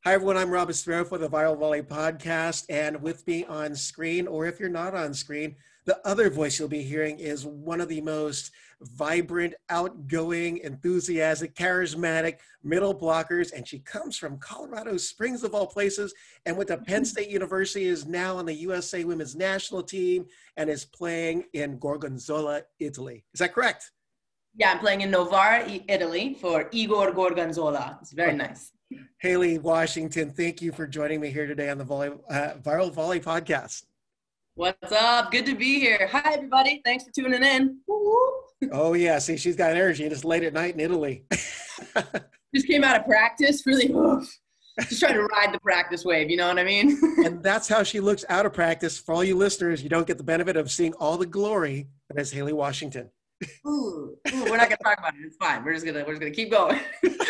Hi, everyone. I'm Rob Estrella for the Viral Volley podcast. And with me on screen, or if you're not on screen, the other voice you'll be hearing is one of the most vibrant, outgoing, enthusiastic, charismatic middle blockers. And she comes from Colorado Springs, of all places, and went to Penn State University, is now on the USA Women's National Team and is playing in Gorgonzola, Italy. Is that correct? Yeah, I'm playing in Novara, Italy for Igor Gorgonzola. It's very nice. Haley Washington, thank you for joining me here today on the Viral Volley podcast. What's up? Good to be here. Hi, everybody. Thanks for tuning in. Woo-woo. Oh, yeah. See, she's got energy. It's late at night in Italy. Just came out of practice. Really, just trying to ride the practice wave. You know what I mean? And that's how she looks out of practice. For all you listeners, you don't get the benefit of seeing all the glory that is Haley Washington. Ooh, we're not gonna talk about it. It's fine. We're just gonna keep going.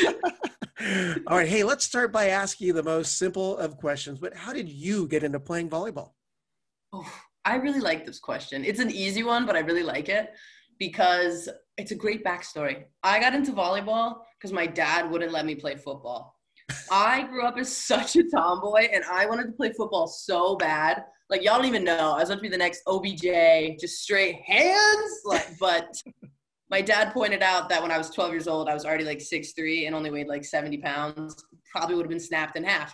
All right. Hey, let's start by asking you the most simple of questions. But how did you get into playing volleyball? Oh, I really like this question. It's an easy one, but I really like it because it's a great backstory. I got into volleyball because my dad wouldn't let me play football. I grew up as such a tomboy, and I wanted to play football so bad. Like, y'all don't even know. I was going to be the next OBJ, just straight hands. But my dad pointed out that when I was 12 years old, I was already like 6'3" and only weighed like 70 pounds. Probably would have been snapped in half.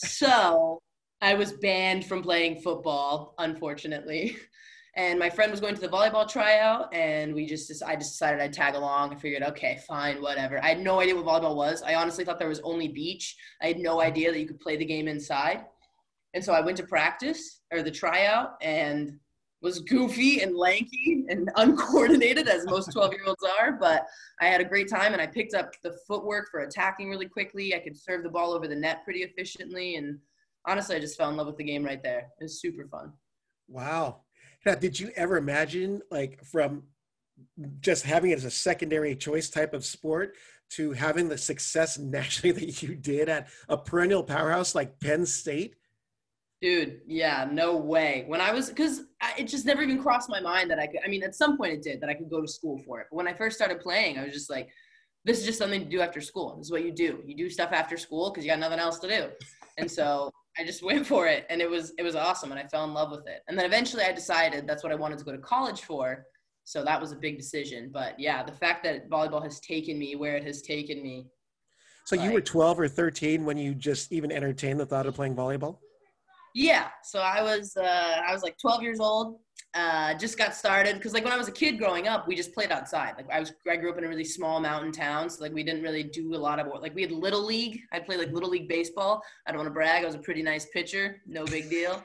So I was banned from playing football, unfortunately. And my friend was going to the volleyball tryout, and I just decided I'd tag along. I figured, okay, fine, whatever. I had no idea what volleyball was. I honestly thought there was only beach. I had no idea that you could play the game inside. And so I went to practice, or the tryout, and was goofy and lanky and uncoordinated, as most 12-year-olds are. But I had a great time, and I picked up the footwork for attacking really quickly. I could serve the ball over the net pretty efficiently. And honestly, I just fell in love with the game right there. It was super fun. Wow. Now, did you ever imagine, like, from just having it as a secondary choice type of sport to having the success nationally that you did at a perennial powerhouse like Penn State? Dude, yeah, no way. Because it just never even crossed my mind that at some point it did, that I could go to school for it. But when I first started playing, I was just like, this is just something to do after school. This is what you do. You do stuff after school because you got nothing else to do. And so I just went for it, and it was awesome, and I fell in love with it. And then eventually I decided that's what I wanted to go to college for. So that was a big decision. But yeah, the fact that volleyball has taken me where it has taken me. So you were 12 or 13 when you just even entertained the thought of playing volleyball? Yeah, so I was like 12 years old, just got started, because like when I was a kid growing up, we just played outside. Like I grew up in a really small mountain town, so like we didn't really do a lot of, like, we had Little League. I'd play like Little League baseball. I don't want to brag, I was a pretty nice pitcher, no big deal.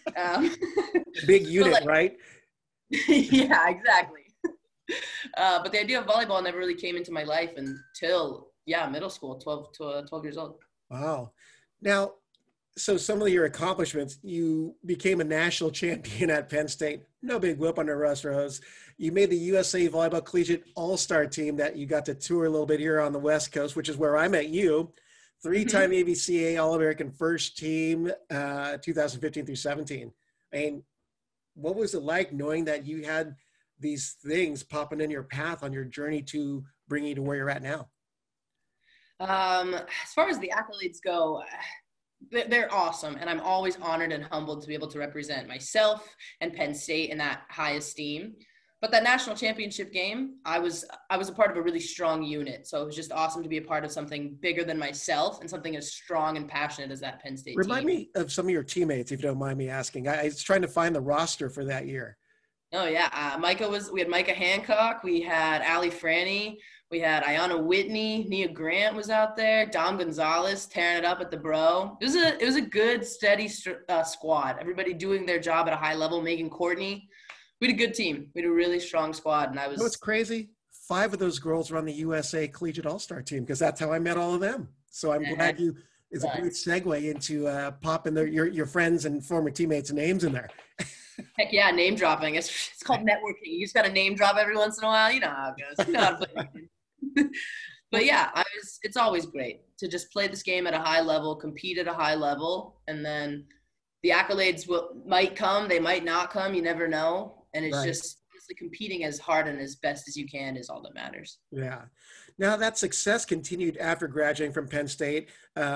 Big unit, like, right? Yeah, exactly. But the idea of volleyball never really came into my life until middle school, 12 years old. Wow. Now, so some of your accomplishments, you became a national champion at Penn State. No big whoop under Russ Rose. You made the USA Volleyball Collegiate All-Star team that you got to tour a little bit here on the West Coast, which is where I met you. Three-time AVCA All-American first team, 2015 through 17. I mean, what was it like knowing that you had these things popping in your path on your journey to bring you to where you're at now? As far as the accolades go, they're awesome, and I'm always honored and humbled to be able to represent myself and Penn State in that high esteem. But that national championship game, I was a part of a really strong unit, so it was just awesome to be a part of something bigger than myself and something as strong and passionate as that Penn State team. Remind me of some of your teammates, if you don't mind me asking. I was trying to find the roster for that year. Oh yeah, we had Micah Hancock, we had Allie Franny, we had Ayana Whitney, Nia Grant was out there, Dom Gonzalez tearing it up at the Bro. It was a good, steady squad. Everybody doing their job at a high level. Megan Courtney, we had a good team. We had a really strong squad, and I was. You know what's crazy? 5 of those girls were on the USA Collegiate All-Star team because that's how I met all of them. So I'm glad it's a great segue into popping your friends and former teammates' names in there. Heck yeah, name dropping. It's called networking. You just got to name drop every once in a while. You know how it goes. You know how to play. But yeah, it's always great to just play this game at a high level, compete at a high level, and then the accolades might come, they might not come. You never know. And it's just honestly competing as hard and as best as you can is all that matters. Yeah. Now that success continued after graduating from Penn State.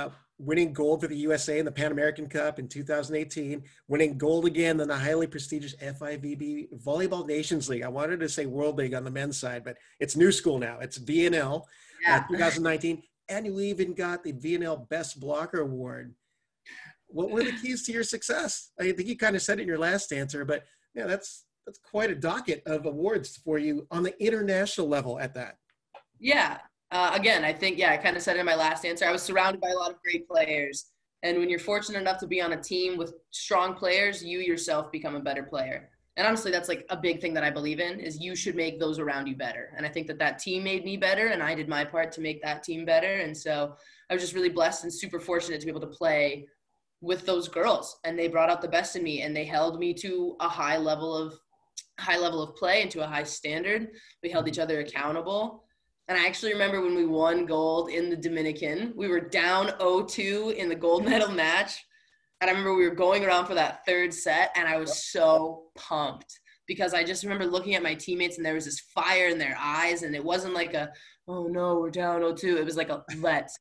winning gold for the USA in the Pan American Cup in 2018, winning gold again in the highly prestigious FIVB Volleyball Nations League. I wanted to say World League on the men's side, but it's new school now. It's VNL, Yeah. 2019. And you even got the VNL Best Blocker Award. What were the keys to your success? I think you kind of said it in your last answer, but yeah, that's quite a docket of awards for you on the international level at that. Yeah. Again, I think, I kind of said it in my last answer. I was surrounded by a lot of great players. And when you're fortunate enough to be on a team with strong players, you yourself become a better player. And honestly, that's like a big thing that I believe in, is you should make those around you better. And I think that team made me better, and I did my part to make that team better. And so I was just really blessed and super fortunate to be able to play with those girls. And they brought out the best in me, and they held me to a high level of play and to a high standard. We held each other accountable. And I actually remember when we won gold in the Dominican, we were down 0-2 in the gold medal match. And I remember we were going around for that third set, and I was so pumped because I just remember looking at my teammates, and there was this fire in their eyes, and it wasn't like oh no, we're down 0-2. It was like let's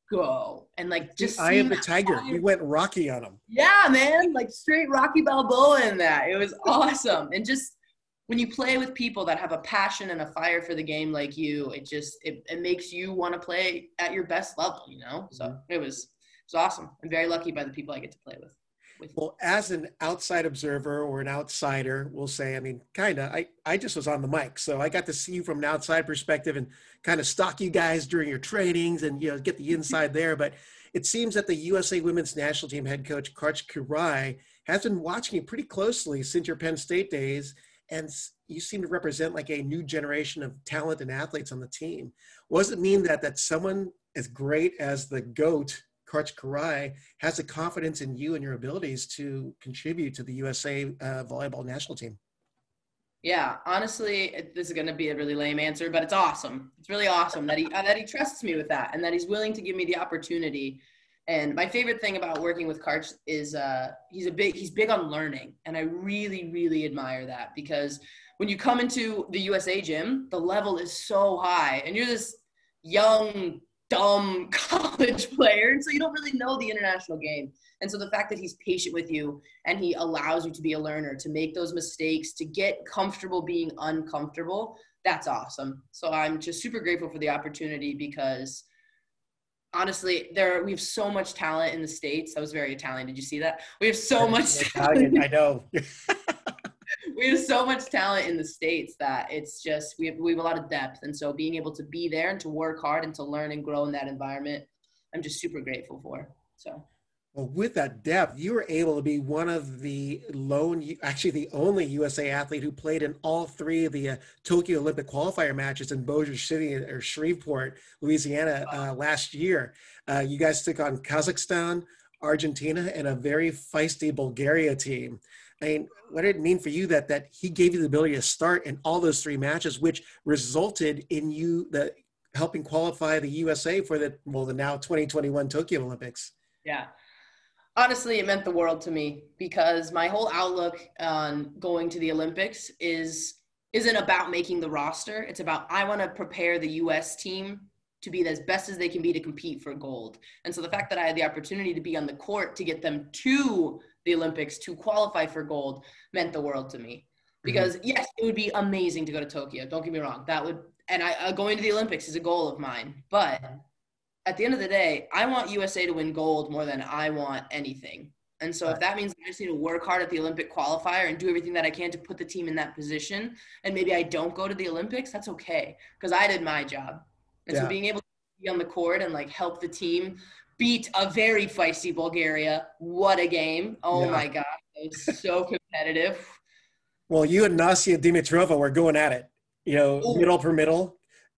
go. And like just Eye of the Tiger. Fire. You went Rocky on them. Yeah, man, like straight Rocky Balboa in that. It was awesome. And just when you play with people that have a passion and a fire for the game like you, it makes you want to play at your best level, you know? So it was awesome. I'm very lucky by the people I get to play with. Well, as an outside observer or an outsider, we'll say, I mean, I just was on the mic. So I got to see you from an outside perspective and kind of stalk you guys during your trainings and, get the inside there. But it seems that the USA Women's National Team head coach, Karch Kiraly, has been watching you pretty closely since your Penn State days. And you seem to represent like a new generation of talent and athletes on the team. What does it mean that someone as great as the GOAT, Karch Kiraly, has the confidence in you and your abilities to contribute to the USA volleyball national team? Yeah, honestly, this is going to be a really lame answer, but it's awesome. It's really awesome that he trusts me with that, and that he's willing to give me the opportunity. And my favorite thing about working with Karch is he's big on learning, and I really, really admire that, because when you come into the USA gym, the level is so high, and you're this young, dumb college player, and so you don't really know the international game. And so the fact that he's patient with you and he allows you to be a learner, to make those mistakes, to get comfortable being uncomfortable, that's awesome. So I'm just super grateful for the opportunity, because honestly, we have so much talent in the States. That was very Italian. Did you see that? We have so much talent. I know. We have so much talent in the States that it's just, we have a lot of depth. And so being able to be there and to work hard and to learn and grow in that environment, I'm just super grateful for. So. Well, with that depth, you were able to be one of the the only USA athlete who played in all three of the Tokyo Olympic qualifier matches in Bossier City or Shreveport, Louisiana last year. You guys took on Kazakhstan, Argentina, and a very feisty Bulgaria team. I mean, what did it mean for you that he gave you the ability to start in all those three matches, which resulted in you helping qualify the USA for the now 2021 Tokyo Olympics? Yeah. Honestly, it meant the world to me, because my whole outlook on going to the Olympics isn't about making the roster. It's about, I want to prepare the US team to be as best as they can be to compete for gold. And so the fact that I had the opportunity to be on the court to get them to the Olympics to qualify for gold meant the world to me. Because yes, it would be amazing to go to Tokyo. Don't get me wrong. Going to the Olympics is a goal of mine. But at the end of the day, I want USA to win gold more than I want anything. And so if that means I just need to work hard at the Olympic qualifier and do everything that I can to put the team in that position, and maybe I don't go to the Olympics, that's okay, because I did my job. And so being able to be on the court and help the team beat a very feisty Bulgaria. What a game. Oh my God. It was so competitive. Well, you and Nasia Dimitrova were going at it, middle per middle.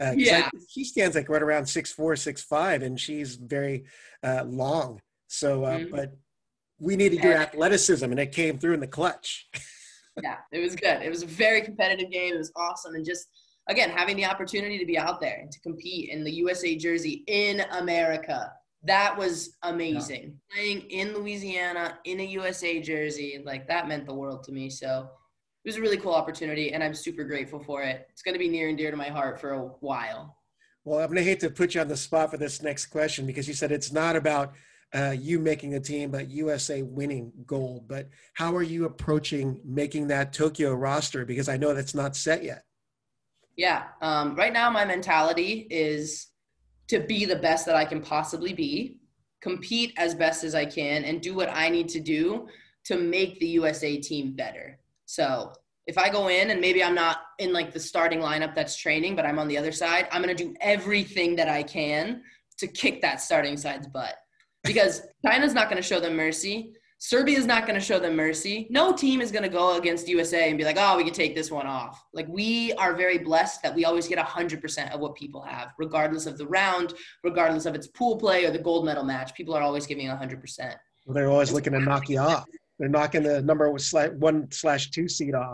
She stands right around 6'4", 6'5", and she's very long. So, but we needed your athleticism, and it came through in the clutch. Yeah, it was good. It was a very competitive game. It was awesome. And just, again, having the opportunity to be out there and to compete in the USA jersey in America, that was amazing. Yeah. Playing in Louisiana in a USA jersey, that meant the world to me. So it was a really cool opportunity, and I'm super grateful for it. It's going to be near and dear to my heart for a while. Well, I'm going to hate to put you on the spot for this next question, because you said it's not about you making a team, but USA winning gold. But how are you approaching making that Tokyo roster? Because I know that's not set yet. Yeah. Right now, my mentality is to be the best that I can possibly be, compete as best as I can, and do what I need to do to make the USA team better. So if I go in and maybe I'm not in like the starting lineup that's training, but I'm on the other side, I'm going to do everything that I can to kick that starting side's butt, because China's not going to show them mercy. Serbia's not going to show them mercy. No team is going to go against USA and be like, oh, we can take this one off. Like, we are very blessed that we always get 100% of what people have, regardless of the round, regardless of its pool play or the gold medal match. People are always giving 100%. Well, they're always looking to knock you off. They're knocking the number 1/2 seed off.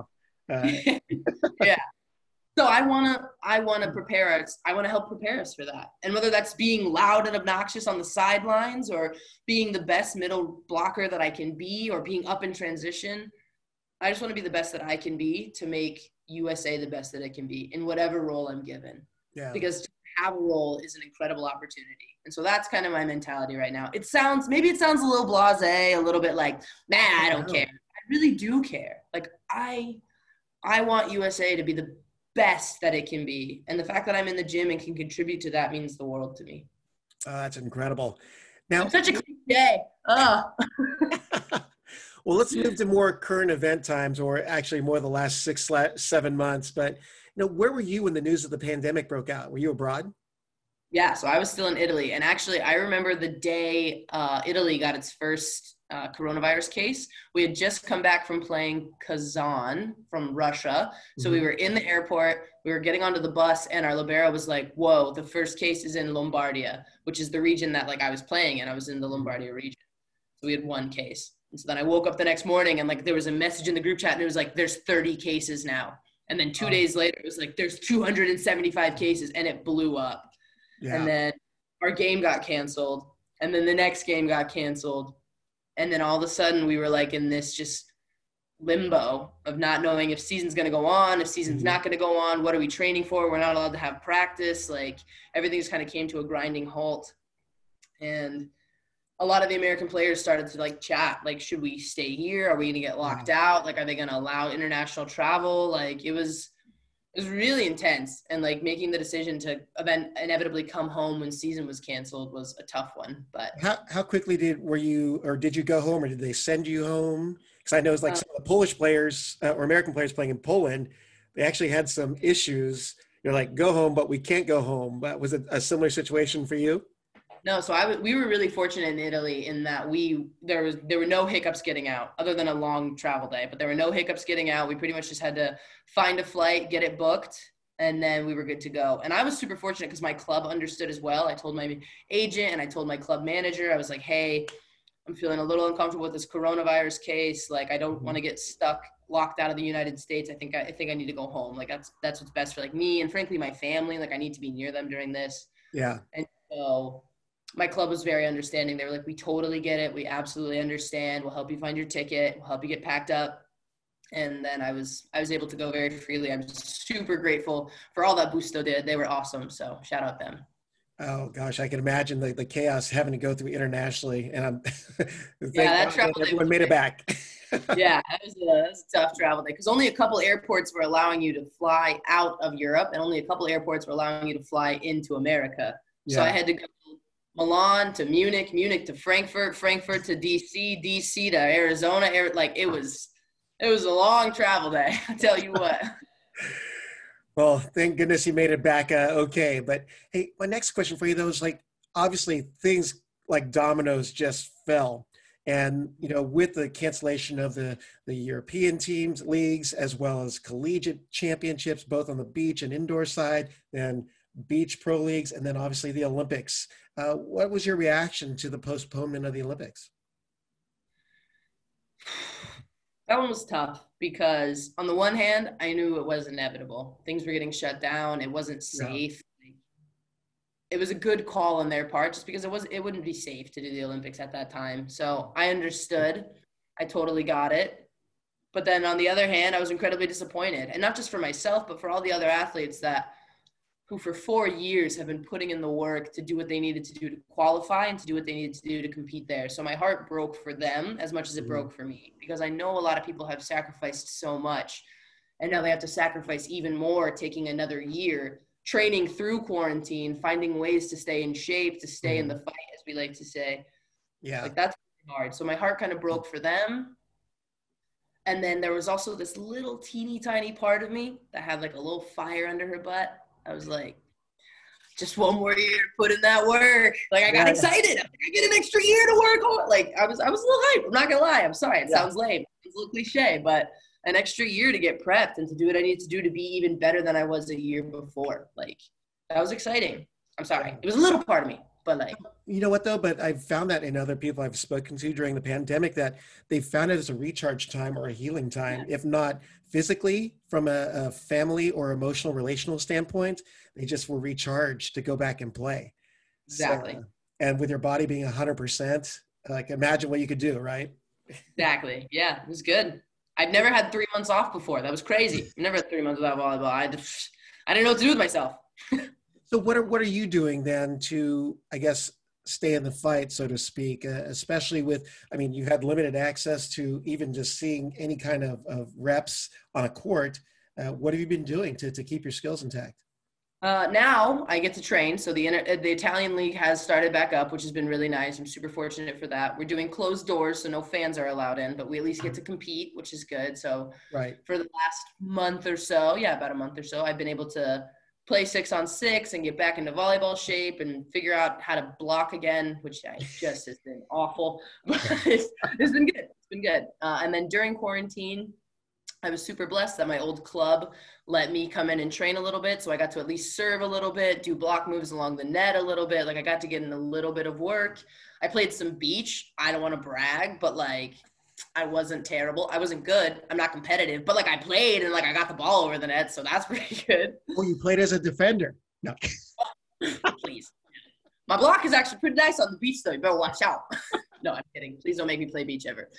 Yeah. So I wanna prepare us. I want to help prepare us for that. And whether that's being loud and obnoxious on the sidelines, or being the best middle blocker that I can be, or being up in transition, I just want to be the best that I can be to make USA the best that it can be in whatever role I'm given. Yeah. Because to have a role is an incredible opportunity. And so that's kind of my mentality right now. Maybe it sounds a little blasé, a little bit like, nah, I don't care. I really do care. Like, I want USA to be the best that it can be. And the fact that I'm in the gym and can contribute to that means the world to me. That's incredible. Now, I'm such a cliche. Well, let's move to more current event times, or actually more the last 6-7 months. But, where were you when the news of the pandemic broke out? Were you abroad? Yeah, so I was still in Italy. And actually, I remember the day Italy got its first coronavirus case. We had just come back from playing Kazan from Russia. So we were in the airport, we were getting onto the bus, and our libero was like, whoa, the first case is in Lombardia, which is the region that like I was playing in. I was in the Lombardia region. So we had one case. And so then I woke up the next morning and like there was a message in the group chat and it was like, there's 30 cases now. And then 2 days later, it was like, there's 275 cases, and it blew up. Yeah. And then our game got canceled, and then the next game got canceled. And then all of a sudden we were like in this just limbo of not knowing if season's going to go on, if season's not going to go on, what are we training for? We're not allowed to have practice. Like, everything just kind of came to a grinding halt. And a lot of the American players started to like chat, like, should we stay here? Are we going to get locked out? Like, are they going to allow international travel? Like, it was really intense. And like making the decision to inevitably come home when season was canceled was a tough one. But how quickly did you go home, or did they send you home? Because I know it's like some of the Polish players or American players playing in Poland, they actually had some issues. You're like, go home, but we can't go home. But was it a similar situation for you? No, so we were really fortunate in Italy in that there were no hiccups getting out, other than a long travel day, but there were no hiccups getting out. We pretty much just had to find a flight, get it booked, and then we were good to go. And I was super fortunate because my club understood as well. I told my agent and I told my club manager, I was like, hey, I'm feeling a little uncomfortable with this coronavirus case. Like, I don't want to get locked out of the United States. I think I need to go home. Like, that's what's best for like me and frankly my family. Like, I need to be near them during this. Yeah. And so my club was very understanding. They were like, we totally get it. We absolutely understand. We'll help you find your ticket. We'll help you get packed up. And then I was able to go very freely. I'm super grateful for all that Busto did. They were awesome. So shout out them. Oh gosh, I can imagine the chaos having to go through internationally. And I'm that travel everyone made it back. Yeah, that was a tough travel day because only a couple airports were allowing you to fly out of Europe, and only a couple airports were allowing you to fly into America. Yeah. So I had to go Milan to Munich, Munich to Frankfurt, Frankfurt to DC, DC to Arizona. It was a long travel day. I tell you what. Well, thank goodness you made it back okay. But hey, my next question for you though is like, obviously things like dominoes just fell. And, with the cancellation of the European teams, leagues, as well as collegiate championships, both on the beach and indoor side, then beach pro leagues, and then obviously the Olympics. What was your reaction to the postponement of the Olympics? That one was tough because on the one hand, I knew it was inevitable. Things were getting shut down. It wasn't safe. Yeah. It was a good call on their part just because it wouldn't be safe to do the Olympics at that time. So I understood. I totally got it. But then on the other hand, I was incredibly disappointed. And not just for myself, but for all the other athletes that who for 4 years have been putting in the work to do what they needed to do to qualify and to do what they needed to do to compete there. So my heart broke for them as much as it broke for me, because I know a lot of people have sacrificed so much, and now they have to sacrifice even more, taking another year, training through quarantine, finding ways to stay in shape, to stay in the fight, as we like to say. Yeah. Like, that's hard. So my heart kind of broke for them. And then there was also this little teeny tiny part of me that had like a little fire under her butt. I was like, just one more year to put in that work. Like, I got excited. I get an extra year to work on. Like, I was a little hyped. I'm not gonna lie. I'm sorry. It sounds lame. It's a little cliche, but an extra year to get prepped and to do what I need to do to be even better than I was a year before. Like, that was exciting. I'm sorry. It was a little part of me, but like. You know what though? But I've found that in other people I've spoken to during the pandemic, that they found it as a recharge time or a healing time, if not physically from a family or emotional relational standpoint, they just were recharged to go back and play. Exactly. So, and with your body being 100%, like, imagine what you could do, right? Exactly. Yeah, it was good. I've never had 3 months off before. That was crazy. I never had 3 months without volleyball. I didn't know what to do with myself. So what are you doing then to, I guess, stay in the fight, so to speak, especially with, I mean, you had limited access to even just seeing any kind of reps on a court. What have you been doing to keep your skills intact? Now I get to train. So the Italian league has started back up, which has been really nice. I'm super fortunate for that. We're doing closed doors, so no fans are allowed in, but we at least get to compete, which is good. So for the last month or so, about a month or so, I've been able to play 6-on-6 and get back into volleyball shape and figure out how to block again, which has been awful, but it's been good. It's been good. And then during quarantine, I was super blessed that my old club let me come in and train a little bit. So I got to at least serve a little bit, do block moves along the net a little bit. Like, I got to get in a little bit of work. I played some beach. I don't want to brag, but like, I wasn't terrible. I wasn't good. I'm not competitive, but like, I played and like, I got the ball over the net. So that's pretty good. Well, you played as a defender. No. Please. My block is actually pretty nice on the beach though. You better watch out. No, I'm kidding. Please don't make me play beach ever.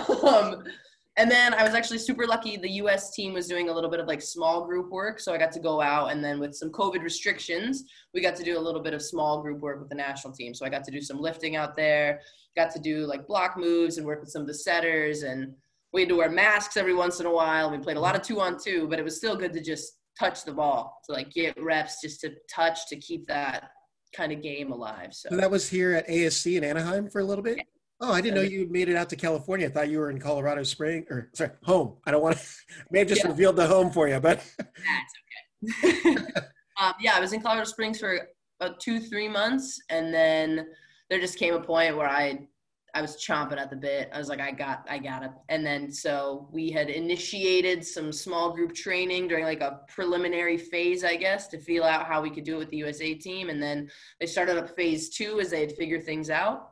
And then I was actually super lucky. The U.S. team was doing a little bit of like small group work. So I got to go out, and then with some COVID restrictions, we got to do a little bit of small group work with the national team. So I got to do some lifting out there, got to do like block moves and work with some of the setters. And we had to wear masks every once in a while. We played a lot of 2-on-2, but it was still good to just touch the ball, to like get reps, just to touch, to keep that kind of game alive. So that was here at ASC in Anaheim for a little bit? Yeah. Oh, I didn't know you made it out to California. I thought you were in Colorado Springs, or sorry, home. I don't want to, may have just revealed the home for you, but. That's okay. I was in Colorado Springs for about 2-3 months. And then there just came a point where I was chomping at the bit. I was like, I got it. And then, so we had initiated some small group training during like a preliminary phase, I guess, to feel out how we could do it with the USA team. And then they started up phase 2 as they had figured things out.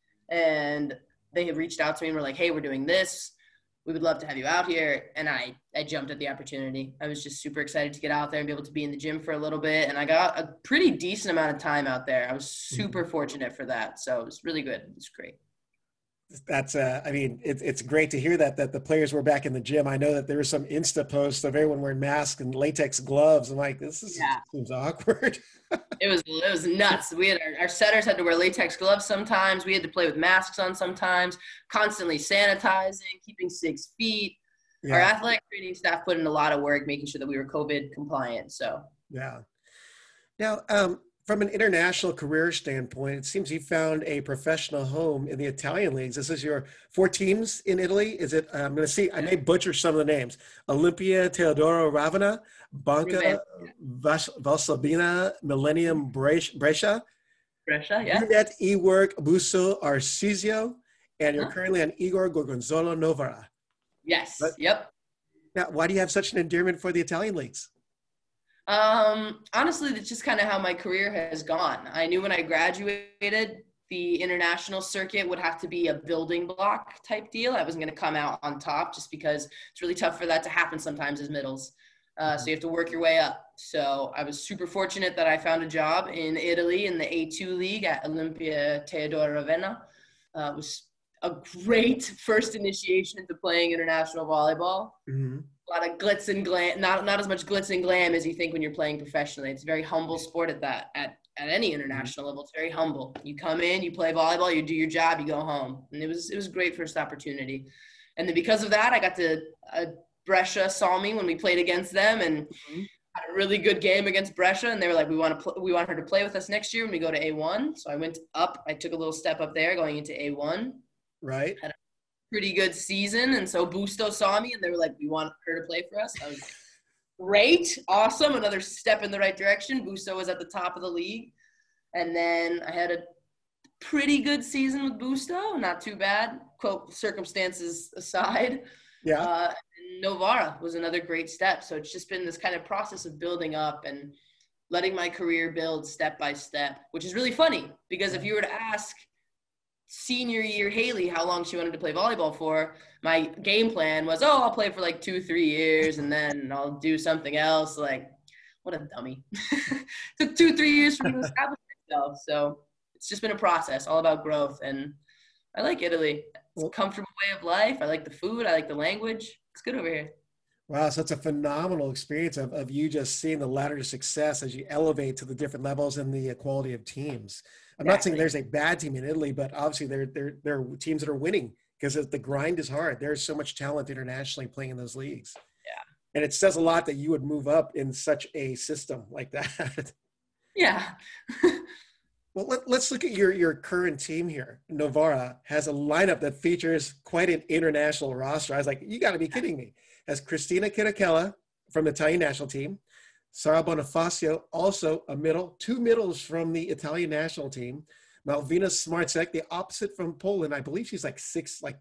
And they had reached out to me and were like, hey, we're doing this. We would love to have you out here. And I jumped at the opportunity. I was just super excited to get out there and be able to be in the gym for a little bit. And I got a pretty decent amount of time out there. I was super fortunate for that. So it was really good. It was great. That's I mean, it's great to hear that the players were back in the gym. I know that there were some Insta posts of everyone wearing masks and latex gloves. I'm like, seems awkward. It was nuts. We had our setters had to wear latex gloves sometimes. We had to play with masks on sometimes, constantly sanitizing, keeping 6 feet. Yeah. Our athletic training staff put in a lot of work making sure that we were COVID compliant. So yeah. Now, from an international career standpoint, it seems you found a professional home in the Italian leagues. This is your 4 teams in Italy. Is it, I'm going to see, I may butcher some of the names. Olimpia, Teodoro Ravenna, Banca, Valsabina, Millennium Brescia. Brescia, yeah. Unet, eWork, Busso, Arsizio, and you're currently on Igor Gorgonzola Novara. Yes, yep. Now, why do you have such an endearment for the Italian leagues? Honestly, that's just kind of how my career has gone. I knew when I graduated, the international circuit would have to be a building block type deal. I wasn't going to come out on top just because it's really tough for that to happen sometimes as middles. So you have to work your way up. So I was super fortunate that I found a job in Italy in the A2 league at Olimpia Teodoro Ravenna. It was a great first initiation into playing international volleyball. A lot of glitz and glam, not as much glitz and glam as you think when you're playing professionally. It's a very humble sport at any international level. It's very humble. You come in, you play volleyball, you do your job, you go home. And it was a great first opportunity. And then because of that, I got to Brescia saw me when we played against them and had a really good game against Brescia. And they were like, we want her to play with us next year when we go to A1. So I went up. I took a little step up there going into A1. Right. Had a pretty good season. And so Busto saw me and they were like, we want her to play for us. I was like, great. Awesome. Another step in the right direction. Busto was at the top of the league. And then I had a pretty good season with Busto. Not too bad. Quote, circumstances aside. Yeah. Novara was another great step. So it's just been this kind of process of building up and letting my career build step by step, which is really funny because if you were to ask senior year Haley how long she wanted to play volleyball for, my game plan was, I'll play for like 2-3 years and then I'll do something else. Like, what a dummy. Took 2-3 years for me to establish myself. So it's just been a process, all about growth. And I like Italy. It's a comfortable way of life. I like the food. I like the language. It's good over here. Wow, so it's a phenomenal experience of you just seeing the ladder to success as you elevate to the different levels and the quality of teams. I'm not saying there's a bad team in Italy, but obviously there are teams that are winning because the grind is hard. There's so much talent internationally playing in those leagues. Yeah. And it says a lot that you would move up in such a system like that. Yeah. Well, let's look at your current team here. Novara has a lineup that features quite an international roster. I was like, you got to be kidding me. Has Cristina Chirichella from the Italian national team, Sara Bonifacio, also a middle, 2 middles from the Italian national team, Malvina Smarcek, the opposite from Poland. I believe she's like 6'50",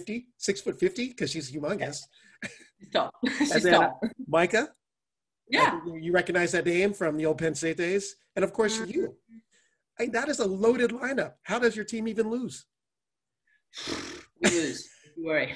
because she's humongous. She's tall. She's tall. Micah. Yeah. You recognize that name from the old Penn State days. And of course you. That is a loaded lineup. How does your team even lose? We lose. Don't worry.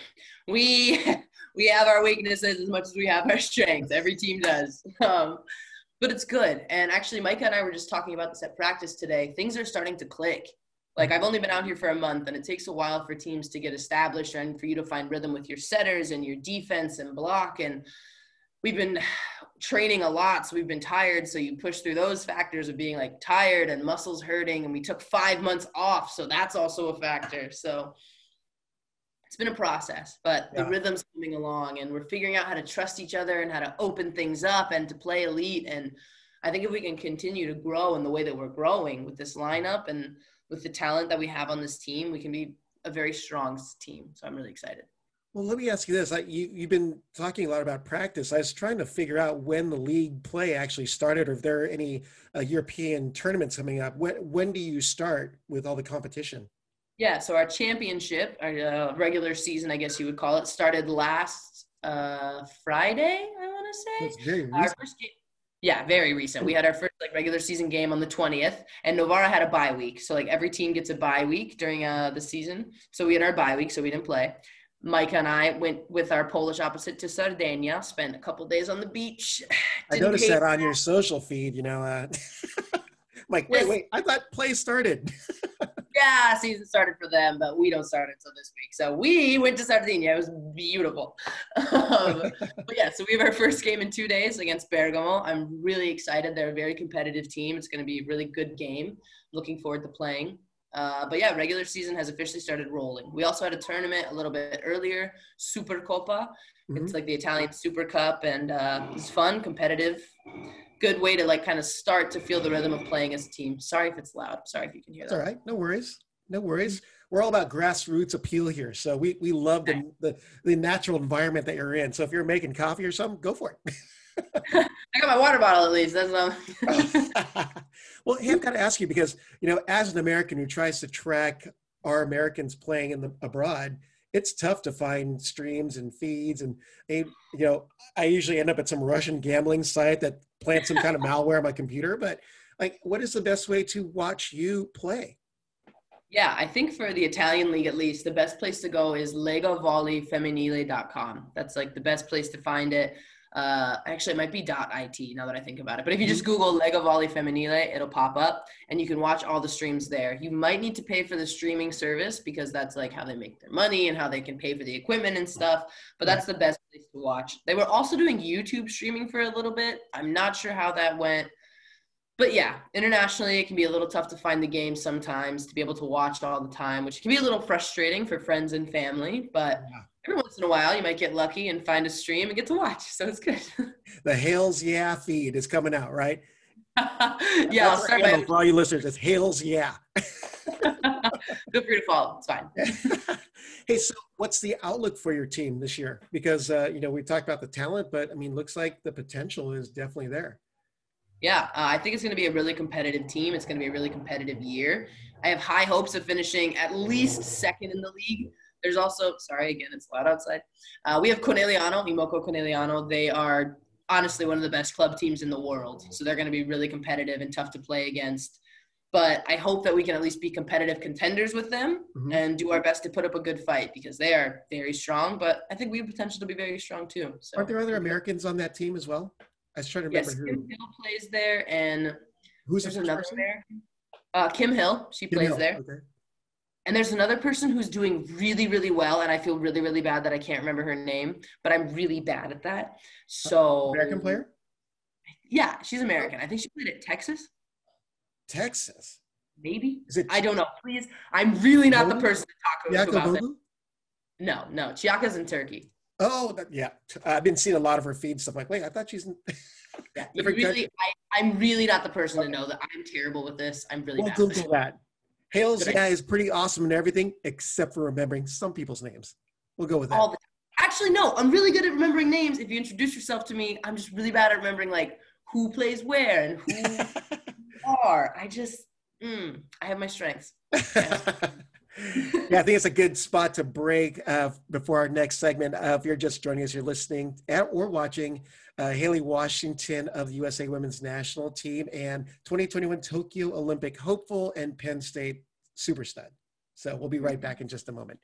We have our weaknesses as much as we have our strengths. Every team does. But it's good. And actually, Micah and I were just talking about this at practice today. Things are starting to click. Like, I've only been out here for a month, and it takes a while for teams to get established and for you to find rhythm with your setters and your defense and block. And we've been training a lot, so we've been tired. So you push through those factors of being like tired and muscles hurting. And we took 5 months off. So that's also a factor. So it's been a process, but the rhythm's coming along and we're figuring out how to trust each other and how to open things up and to play elite. And I think if we can continue to grow in the way that we're growing with this lineup and with the talent that we have on this team, we can be a very strong team. So I'm really excited. Well, let me ask you this. You've been talking a lot about practice. I was trying to figure out when the league play actually started or if there are any European tournaments coming up. When do you start with all the competition? Yeah, so our championship, our regular season, I guess you would call it, started last Friday, I want to say. That's very recent. Our first game, yeah, very recent. We had our first regular season game on the 20th, and Novara had a bye week. So every team gets a bye week during the season. So we had our bye week, so we didn't play. Micah and I went with our Polish opposite to Sardinia, spent a couple days on the beach. I noticed that on your social feed, like, wait, I thought play started. Yeah, season started for them, but we don't start until this week. So we went to Sardinia. It was beautiful. But yeah, so we have our first game in 2 days against Bergamo. I'm really excited. They're a very competitive team. It's going to be a really good game. Looking forward to playing. But yeah, regular season has officially started rolling. We also had a tournament a little bit earlier, Supercoppa. Mm-hmm. It's like the Italian Super Cup, and it's fun, competitive. Good way to kind of start to feel the rhythm of playing as a team. Sorry if it's loud. Sorry if you can hear that. It's all right. No worries. No worries. We're all about grassroots appeal here. So we love the natural environment that you're in. So if you're making coffee or something, go for it. I got my water bottle at least. That's Well, hey, I've got to ask you because, as an American who tries to track our Americans playing abroad, it's tough to find streams and feeds. And, I usually end up at some Russian gambling site that plants some kind of malware on my computer. But what is the best way to watch you play? Yeah, I think for the Italian league, at least, the best place to go is legavolleyfemminile.com. That's the best place to find it. Actually, it might be .it now that I think about it. But if you just Google Lega Volley Femminile, it'll pop up and you can watch all the streams there. You might need to pay for the streaming service because that's like how they make their money and how they can pay for the equipment and stuff. But that's the best place to watch. They were also doing YouTube streaming for a little bit. I'm not sure how that went. But yeah, internationally, it can be a little tough to find the game sometimes, to be able to watch all the time, which can be a little frustrating for friends and family. But every once in a while, you might get lucky and find a stream and get to watch. So it's good. The Hales Yeah feed is coming out, right? Yeah, I'll start by for all you listeners. It's Hales Yeah. Feel free to follow. It's fine. Hey, so what's the outlook for your team this year? Because, we talked about the talent, but, I mean, looks like the potential is definitely there. Yeah, I think it's going to be a really competitive team. It's going to be a really competitive year. I have high hopes of finishing at least second in the league. There's also, sorry, again, it's loud outside. We have Imoco Conegliano. They are honestly one of the best club teams in the world. So they're going to be really competitive and tough to play against. But I hope that we can at least be competitive contenders with them and do our best to put up a good fight because they are very strong. But I think we have potential to be very strong too. So. Aren't there other Americans on that team as well? I was trying to remember who. Kim Hill plays there, and who's there's another person? American. Kim Hill, she plays there. Okay. And there's another person who's doing really, really well, and I feel really, really bad that I can't remember her name, but I'm really bad at that. So American player? Yeah, she's American. I think she played at Texas. Texas? Maybe. I don't know. Please, I'm really not the person to talk about that. No, Chiaka's in Turkey. Oh, yeah. I've been seeing a lot of her feed stuff. Like, wait, I thought she's in I'm really not the person to know that. I'm terrible with this. I'm really bad at Google that. Hales, is pretty awesome and everything, except for remembering some people's names. We'll go with that. All the time. Actually, no, I'm really good at remembering names. If you introduce yourself to me, I'm just really bad at remembering, like, who plays where and who are. I have my strengths. Yeah, I think it's a good spot to break before our next segment. If you're just joining us, you're listening or watching Haley Washington of the USA Women's National Team and 2021 Tokyo Olympic hopeful and Penn State super stud. So we'll be right back in just a moment.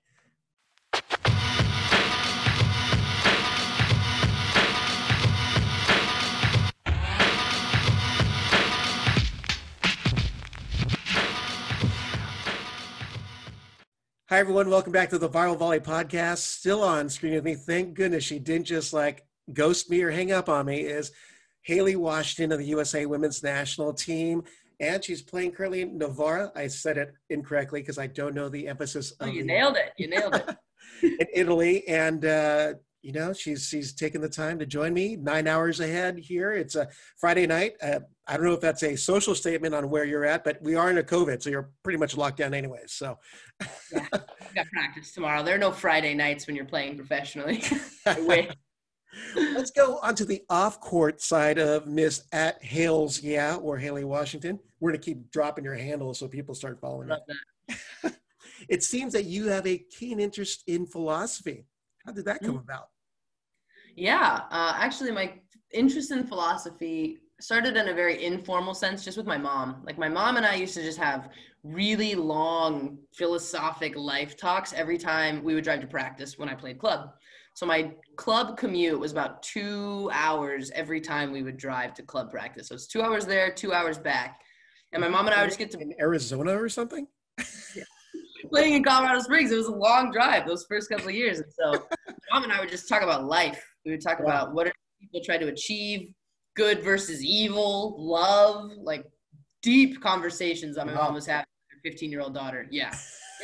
Hi, everyone. Welcome back to the Viral Volley podcast. Still on screen with me. Thank goodness she didn't just like ghost me or hang up on me. Is Haley Washington of the USA Women's National Team. And she's playing currently in Novara. I said it incorrectly because I don't know the emphasis. Nailed it. You nailed it. In Italy. And, she's taken the time to join me 9 hours ahead here. It's a Friday night. I don't know if that's a social statement on where you're at, but we are in a COVID, so you're pretty much locked down anyway. So, yeah, we got practice tomorrow. There are no Friday nights when you're playing professionally. I wish. Let's go onto the off-court side of Miss at Hales, or Haley Washington. We're going to keep dropping your handle so people start following you. It seems that you have a keen interest in philosophy. How did that come about? Yeah, actually, my interest in philosophy started in a very informal sense, just with my mom. Like my mom and I used to just have really long philosophic life talks every time we would drive to practice when I played club. So my club commute was about 2 hours every time we would drive to club practice. So it's 2 hours there, 2 hours back. And my mom and I would just get to in Arizona or something. Yeah. Playing in Colorado Springs, it was a long drive those first couple of years. And so mom and I would just talk about life. We would talk about what people try to achieve, good versus evil, love, like deep conversations that my mom was having with her 15-year-old daughter. Yeah.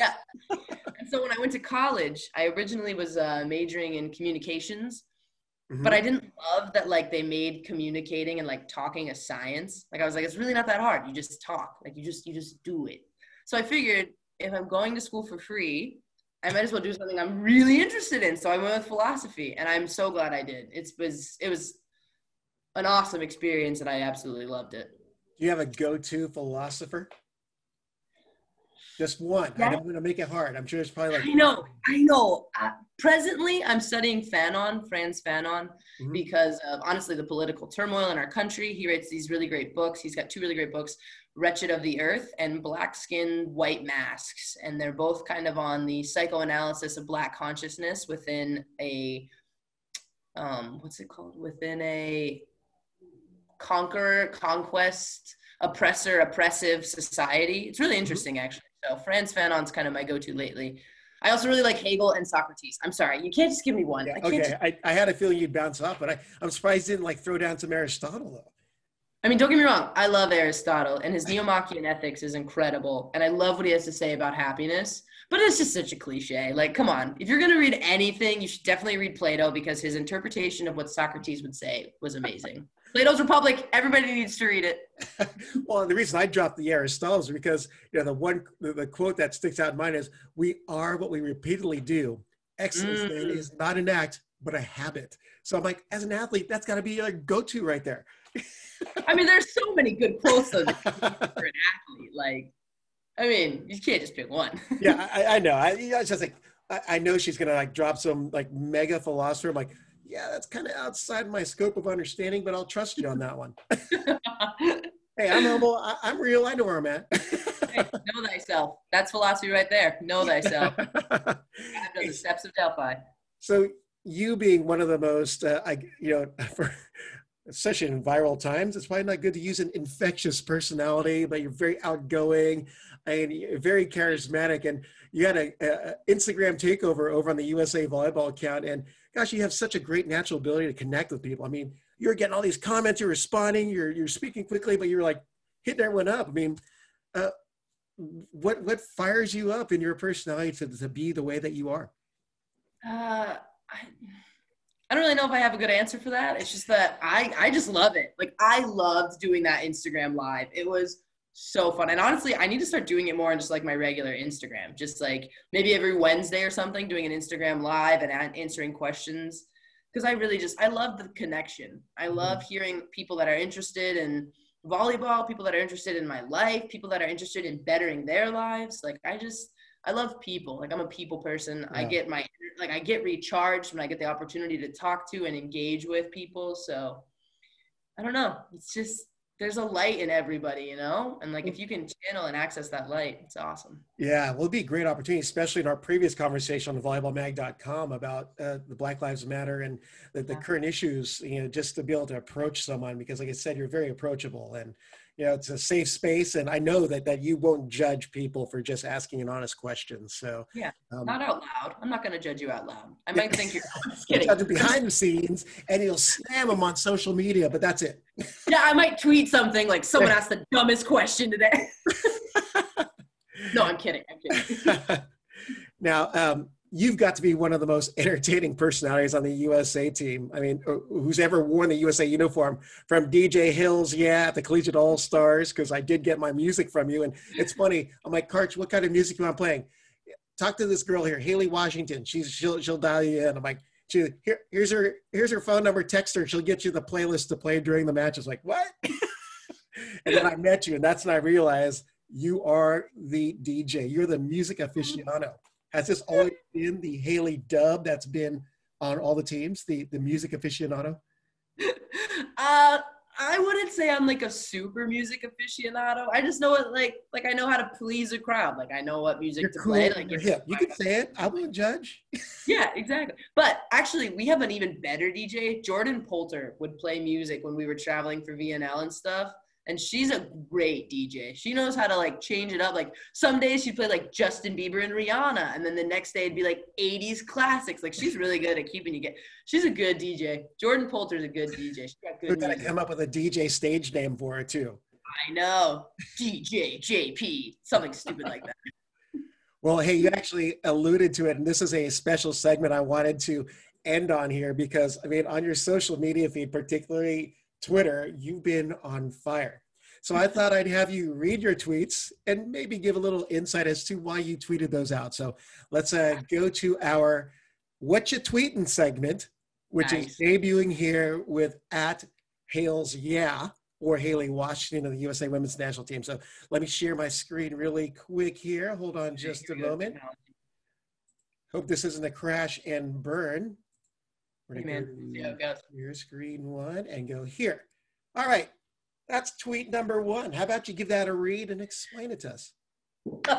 And so when I went to college, I originally was majoring in communications, but I didn't love that like they made communicating and like talking a science. Like I was like, it's really not that hard. You just talk, like you just do it. So I figured if I'm going to school for free, I might as well do something I'm really interested in. So I went with philosophy, and I'm so glad I did. It was an awesome experience, and I absolutely loved it. Do you have a go-to philosopher? Just one. Yeah. I don't want to make it hard. I'm sure it's probably like. I know. Presently, I'm studying Frantz Fanon, because of, honestly, the political turmoil in our country. He writes these really great books. He's got 2 really great books, Wretched of the Earth and Black Skin, White Masks. And they're both kind of on the psychoanalysis of Black consciousness within a what's it called? Within a conquest, oppressor, oppressive society. It's really interesting, actually. So Frantz Fanon's kind of my go-to lately. I also really like Hegel and Socrates. I'm sorry, you can't just give me one. Yeah, I can't. okay. I had a feeling you'd bounce off, but I'm surprised you didn't like throw down some Aristotle though. I mean, don't get me wrong. I love Aristotle, and his Neo-Machian ethics is incredible, and I love what he has to say about happiness. But it's just such a cliche. Like, come on. If you're gonna read anything, you should definitely read Plato, because his interpretation of what Socrates would say was amazing. Plato's Republic. Everybody needs to read it. Well, the reason I dropped the Aristotle is because the quote that sticks out in mind is, "We are what we repeatedly do. Excellence then is not an act, but a habit." So I'm like, as an athlete, that's got to be a go-to right there. I mean, there's so many good quotes though, for an athlete. Like, I mean, you can't just pick one. Yeah, I know. It's just like, I know she's gonna like drop some like mega philosopher. I'm like, yeah, that's kind of outside my scope of understanding, but I'll trust you on that one. Hey, I'm humble. I'm real. I know where I'm at. Hey, know thyself. That's philosophy right there. Know thyself. The steps of Delphi. So you being one of the most, for especially in viral times, it's probably not good to use an infectious personality, but you're very outgoing and you're very charismatic. And you had a Instagram takeover over on the USA Volleyball account. And gosh, you have such a great natural ability to connect with people. I mean, you're getting all these comments, you're responding, you're speaking quickly, but you're like hitting everyone up. I mean, what fires you up in your personality to be the way that you are? I don't really know if I have a good answer for that. It's just that I just love it. Like, I loved doing that Instagram live. It was so fun. And honestly, I need to start doing it more on just like my regular Instagram. Just like maybe every Wednesday or something, doing an Instagram live and answering questions. Because I love the connection. I love hearing people that are interested in volleyball, people that are interested in my life, people that are interested in bettering their lives. Like, I love people. Like, I'm a people person. Yeah. I get recharged when I get the opportunity to talk to and engage with people. So I don't know. It's just, there's a light in everybody, you know? And like, if you can channel and access that light, it's awesome. Yeah, well, it'd be a great opportunity, especially in our previous conversation on the volleyballmag.com about the Black Lives Matter and the current issues, just to be able to approach someone, because like I said, you're very approachable and, it's a safe space. And I know that you won't judge people for just asking an honest question. So yeah, not out loud. I'm not going to judge you out loud. I might think you're just kidding. Judge behind the scenes and you'll slam them on social media, but that's it. Yeah, I might tweet something like, someone asked the dumbest question today. No, I'm kidding. Now, you've got to be one of the most entertaining personalities on the USA team. I mean, who's ever worn the USA uniform, from DJ Hills, at the Collegiate All-Stars, because I did get my music from you. And it's funny. I'm like, Karch, what kind of music you want playing? Talk to this girl here, Haley Washington. She'll dial you in. I'm like, here's her phone number. Text her. She'll get you the playlist to play during the match. I was like, what? And then I met you, and that's when I realized you are the DJ. You're the music aficionado. Has this always been the Haley dub that's been on all the teams, the music aficionado? I wouldn't say I'm like a super music aficionado. I just know it like I know how to please a crowd. Like, I know what music to play. Like, you're hip. You can say it. I won't judge. Yeah, exactly. But actually, we have an even better DJ. Jordan Poulter would play music when we were traveling for VNL and stuff. And she's a great DJ. She knows how to like change it up. Like, some days she'd play like Justin Bieber and Rihanna. And then the next day it'd be like 80s classics. Like, she's really good at keeping you she's a good DJ. Jordan Poulter's a good DJ. She got good. We've got to come up with a DJ stage name for her too. I know. DJ JP. Something stupid like that. Well, hey, you actually alluded to it. And this is a special segment I wanted to end on here, because I mean, on your social media feed, particularly Twitter, you've been on fire. So I thought I'd have you read your tweets and maybe give a little insight as to why you tweeted those out. So let's go to our What You Tweeting segment, which is debuting here with @Hales or Haley Washington of the USA Women's National Team. So let me share my screen really quick here. Hold on just a moment. Hope this isn't a crash and burn. We're going to go here, screen one, and go here. All right. That's tweet number one. How about you give that a read and explain it to us?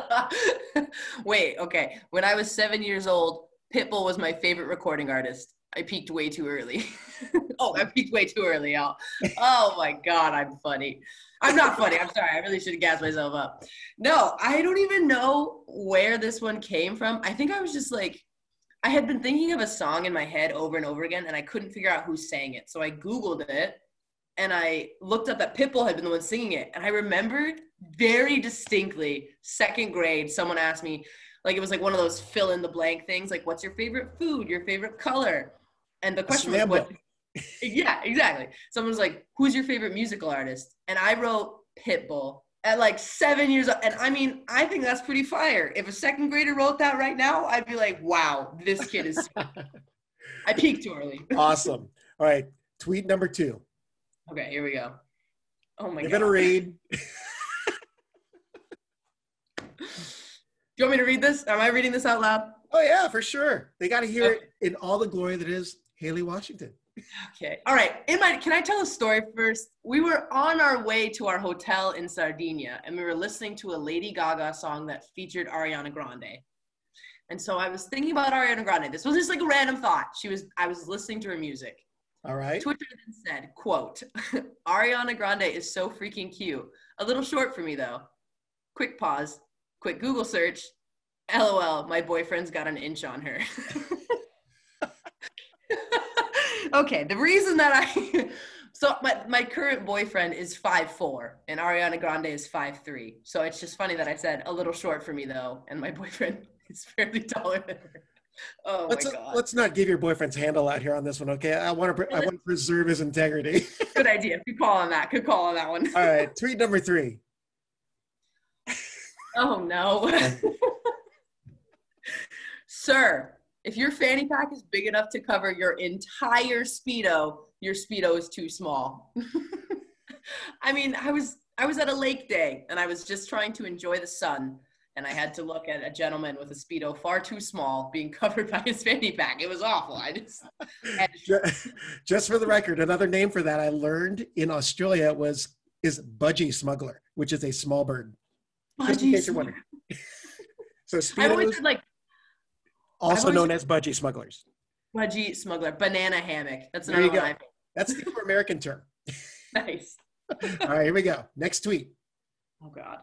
Wait, okay. When I was 7 years old, Pitbull was my favorite recording artist. I peaked way too early. Oh, I peaked way too early, y'all. Oh my God, I'm funny. I'm not funny. I'm sorry. I really should have gassed myself up. No, I don't even know where this one came from. I think I was just like, I had been thinking of a song in my head over and over again, and I couldn't figure out who sang it. So I Googled it, and I looked up that Pitbull had been the one singing it. And I remembered very distinctly, second grade, someone asked me, like, it was like one of those fill in the blank things, like, what's your favorite food, your favorite color? And the question was, what? Yeah, exactly. Someone was like, who's your favorite musical artist? And I wrote Pitbull at like 7 years old. And I mean, I think that's pretty fire. If a second grader wrote that right now, I'd be like, wow, this kid is, I peaked too early. Awesome. All right. Tweet number 2. Okay, here we go. Oh my God. You're going to read. Do you want me to read this? Am I reading this out loud? Oh yeah, for sure. They got to hear it in all the glory that is Haley Washington. Okay. All right. Can I tell a story first? We were on our way to our hotel in Sardinia, and we were listening to a Lady Gaga song that featured Ariana Grande. And so I was thinking about Ariana Grande. This was just like a random thought. I was listening to her music. All right. Twitter then said, quote, Ariana Grande is so freaking cute. A little short for me though. Quick pause. Quick Google search. LOL, my boyfriend's got an inch on her. Okay, the reason that so my current boyfriend is 5'4", and Ariana Grande is 5'3". So it's just funny that I said a little short for me though, and my boyfriend is fairly taller than her. Oh my God. Let's not give your boyfriend's handle out here on this one, okay? I want to preserve his integrity. Good idea. Good call on that. Good call on that one. All right, tweet number 3. Oh no. Sir, if your fanny pack is big enough to cover your entire Speedo, your Speedo is too small. I mean, I was at a lake day, and I was just trying to enjoy the sun, and I had to look at a gentleman with a Speedo far too small being covered by his fanny pack. It was awful. I just for the record, another name for that I learned in Australia is budgie smuggler, which is a small bird. Budgie smuggler. So I always said also known as budgie smugglers. Budgie smuggler, banana hammock. That's There you another go. one. That's the American term. Nice. All right, here we go. Next tweet. Oh God.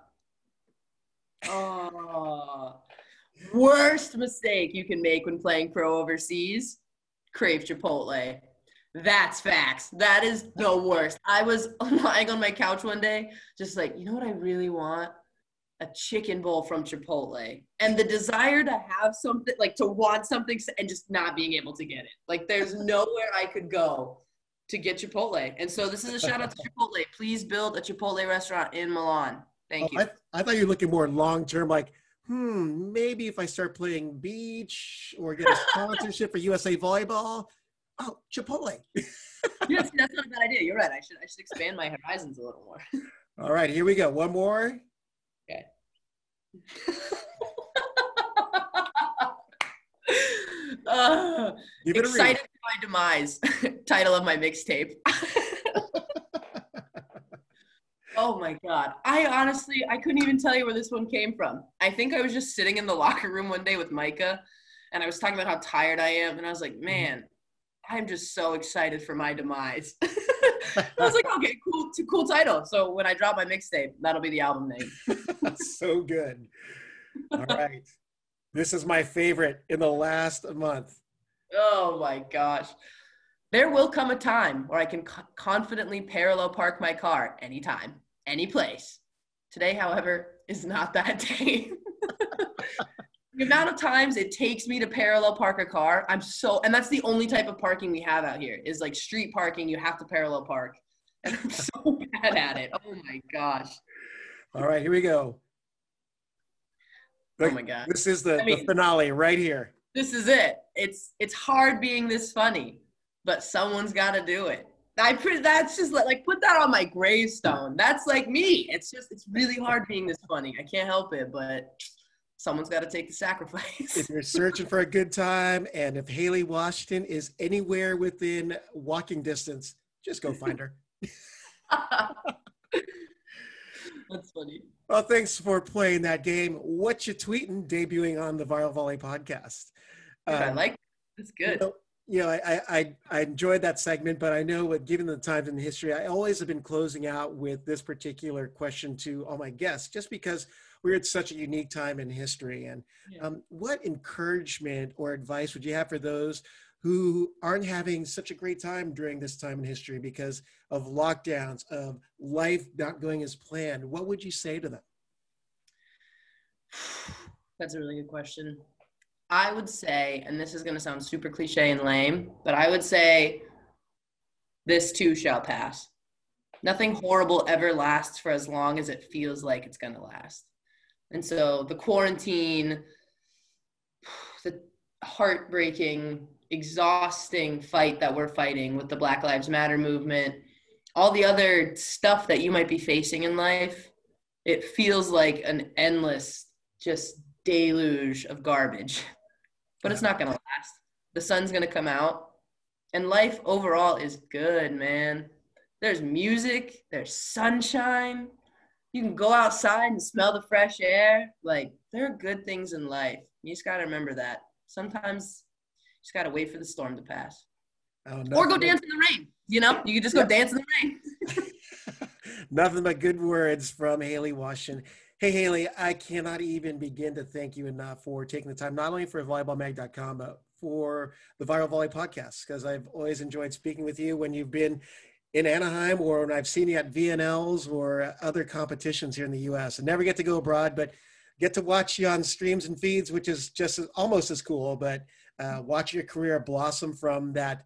Oh, worst mistake you can make when playing pro overseas: crave Chipotle. That's facts. That is the worst. I was lying on my couch one day, just like, you know what I really want? A chicken bowl from Chipotle. And the desire to have something, like to want something and just not being able to get it. Like there's nowhere I could go to get Chipotle. And so this is a shout out to Chipotle. Please build a Chipotle restaurant in Milan. Thank you. I thought you were looking more long-term, like, maybe if I start playing beach or get a sponsorship for USA Volleyball. Oh, Chipotle. Yes, that's not a bad idea. You're right. I should expand my horizons a little more. All right, here we go. One more. Okay. Excited for my demise. Title of my mixtape. Oh my God. I couldn't even tell you where this one came from. I think I was just sitting in the locker room one day with Micah, and I was talking about how tired I am, and I was like, man, I'm just so excited for my demise. I was like, okay, cool title. So when I drop my mixtape, that'll be the album name. So good. All right. This is my favorite in the last month. Oh my gosh. There will come a time where I can confidently parallel park my car anytime, any place. Today, however, is not that day. The amount of times it takes me to parallel park a car, and that's the only type of parking we have out here is like street parking. You have to parallel park. And I'm so bad at it. Oh my gosh. All right, here we go. Oh my God. This is the finale right here. This is it. It's hard being this funny, but someone's got to do it. That's just like put that on my gravestone. That's like me. It's really hard being this funny. I can't help it, but someone's got to take the sacrifice. If you're searching for a good time, and if Haley Washington is anywhere within walking distance, just go find her. That's funny. Well, thanks for playing that game. What you tweeting? Debuting on the Viral Volley podcast. I like it. That's good. you know, I enjoyed that segment, but I know what, given the times in history, I always have been closing out with this particular question to all my guests, just because we're at such a unique time in history. And Yeah. what encouragement or advice would you have for those who aren't having such a great time during this time in history because of lockdowns, of life not going as planned? What would you say to them? That's a really good question. I would say, and this is going to sound super cliche and lame, but I would say this too shall pass. Nothing horrible ever lasts for as long as it feels like it's going to last. And so the quarantine, the heartbreaking, exhausting fight that we're fighting with the Black Lives Matter movement, all the other stuff that you might be facing in life, it feels like an endless just deluge of garbage. But it's not going to last. The sun's going to come out. And life overall is good, man. There's music. There's sunshine. You can go outside and smell the fresh air. Like, there are good things in life. You just got to remember that. Sometimes you just got to wait for the storm to pass. Or go dance in the rain. You know, you can just go dance in the rain. Nothing but good words from Haley Washington. Hey, Haley, I cannot even begin to thank you enough for taking the time, not only for volleyballmag.com, but for the Viral Volley podcast, because I've always enjoyed speaking with you when you've been in Anaheim or when I've seen you at VNLs or other competitions here in the U.S. I never get to go abroad, but get to watch you on streams and feeds, which is just almost as cool. But watch your career blossom from that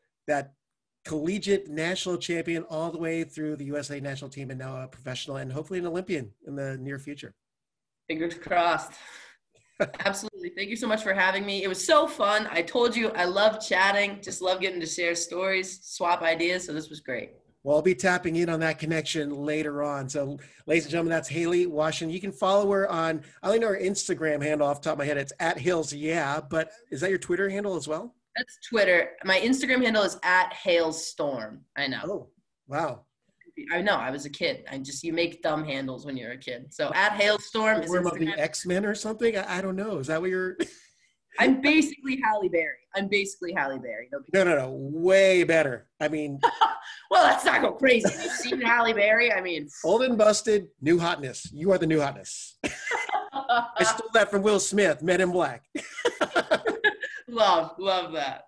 collegiate national champion all the way through the USA national team and now a professional and hopefully an Olympian in the near future. Fingers crossed. Absolutely. Thank you so much for having me. It was so fun. I told you I love chatting, just love getting to share stories, swap ideas. So this was great. Well, I'll be tapping in on that connection later on. So ladies and gentlemen, that's Haley Washington. You can follow her on, I only know her Instagram handle off the top of my head. It's @Hales. Yeah. But is that your Twitter handle as well? That's Twitter. My Instagram handle is @HalesStorm. I know. Oh, wow. I know. I was a kid. You make dumb handles when you're a kid. So @HalesStorm is Instagram. The X-Men or something? I don't know. Is that what you're? I'm basically Halle Berry. No. Way better. I mean. Well, let's not go crazy. Have you seen Halle Berry? I mean. Old and busted, new hotness. You are the new hotness. I stole that from Will Smith, Men in Black. Love that.